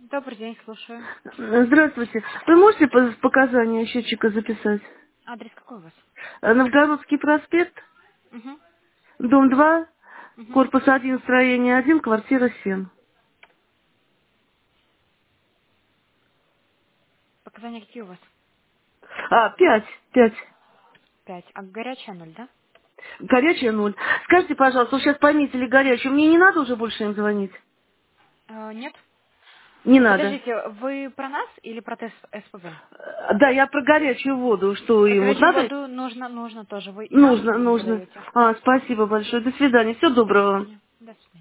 Добрый день, слушаю. Здравствуйте. Вы можете показания счетчика записать? Адрес какой у вас? Новгородский проспект, Угу. дом 2, Угу. корпус 1, строение 1, квартира 7. Показания какие у вас? 5, 5. 5. А горячая 0, да? Горячая 0. Скажите, пожалуйста, вы сейчас пометили горячую. Мне не надо уже больше им звонить? Нет. Не надо. Подождите, вы про нас или про СПБ? Да, я про горячую воду. Что Про им? Вот горячую надо? воду нужно тоже. Вы и нам, и Нужно, им нужно. задаете. Спасибо большое. До свидания. Всего До доброго вам. свидания. До свидания.